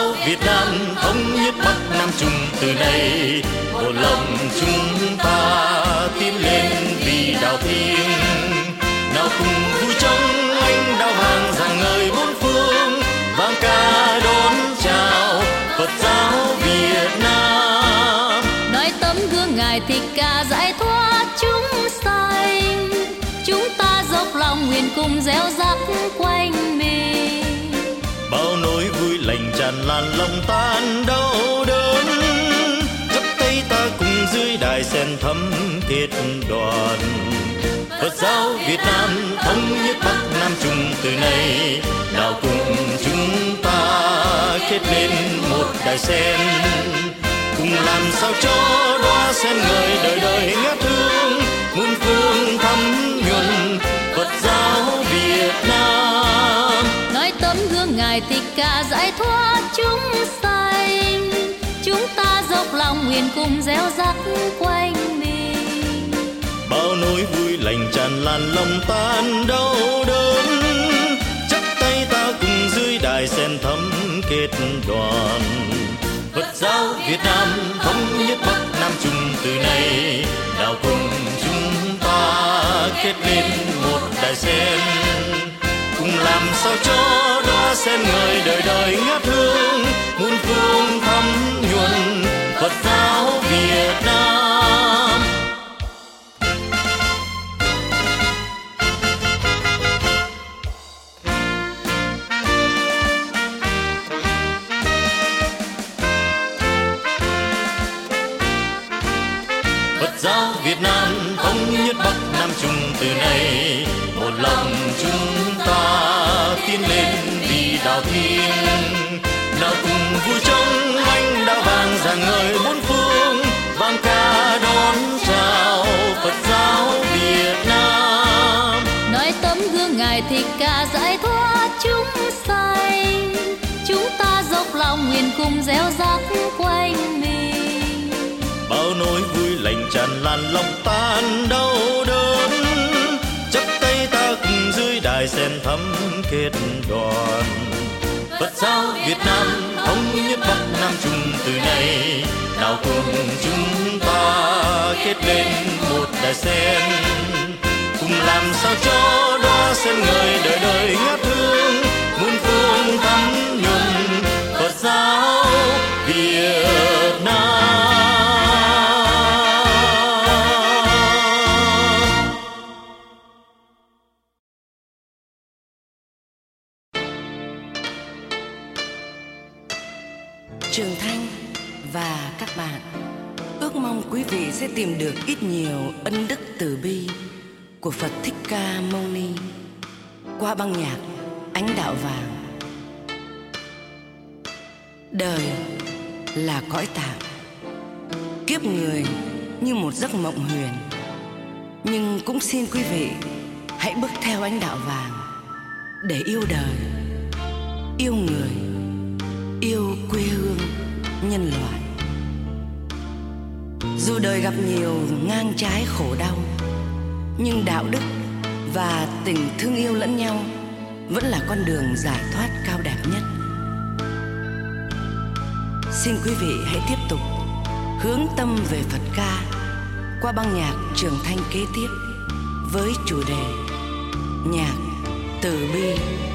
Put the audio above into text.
giáo Việt Nam thống nhất Bắc Nam chung từ nay, một lòng chúng ta tiến lên vì đạo thiêng. Nào cùng vui trong ánh đao vàng rạng ngời bốn phương, vang ca đón chào Phật giáo Việt Nam. Nói tấm gương Ngài Thích Ca giải thoát chúng sanh, chúng ta dốc lòng nguyện cùng gieo rắc quanh mình. Bao nỗi vui lành tràn lan lòng tan đau đớn, chắp tay ta cùng dưới đài sen thắm kết đoàn. Phật giáo Việt Nam thống nhất Bắc Nam chung từ nay, nào cùng chúng ta kết nên một đài sen, cùng làm sao cho đóa sen ngời đời đời ngát hương, muôn phương thắm nhuần Phật giáo Việt Nam. Nói tấm gương Ngài Thích Ca giải thoát chúng sanh, chúng ta dốc lòng nguyện cùng gieo rắc quanh mình. Bao nỗi vui lành tràn lan lòng tan đau đớn, chắp tay ta cùng dưới đài sen thắm kết đoàn. Phật giáo Việt Nam thống nhất Bắc Nam chung từ nay, nào cùng chúng ta kết nên một đài sen, cùng làm sao cho đóa sen ngời đời đời ngát hương, muôn phương thắm nhuần Phật giáo Việt Nam. Phật giáo Việt Nam thống nhất Bắc Nam chung từ nay, một lòng chúng ta tiến lên vì đạo thiêng. Nào cùng vui trong ánh đao vàng rạng ngời bốn phương, vang ca đón chào Phật giáo Việt Nam. Nói tấm gương Ngài Thích Ca giải thoát chúng sanh, chúng ta dốc lòng nguyện cùng gieo rắc quanh mình. Bao nỗi vui lành tràn lan lòng tan đau đớn, chắp tay ta cùng dưới đài sen thắm kết đoàn. Phật giáo Việt Nam thống nhất Bắc Nam chung từ nay, nào cùng chúng ta kết lên một đài sen, cùng làm sao cho đóa sen ngời đời đời ngát hương, muôn phương thắm nhuần Phật giáo Việt Nam. Trường Thanh và các bạn ước mong quý vị sẽ tìm được ít nhiều ân đức từ bi của Phật Thích Ca Mâu Ni qua băng nhạc Ánh Đạo Vàng. Đời là cõi tạm, kiếp người như một giấc mộng huyền, nhưng cũng xin quý vị hãy bước theo ánh đạo vàng để yêu đời, yêu người, yêu quê hương nhân loại. Dù đời gặp nhiều ngang trái khổ đau, nhưng đạo đức và tình thương yêu lẫn nhau vẫn là con đường giải thoát cao đẹp nhất. Xin quý vị hãy tiếp tục hướng tâm về Phật ca qua băng nhạc Trường Thanh kế tiếp với chủ đề Nhạc Từ Bi.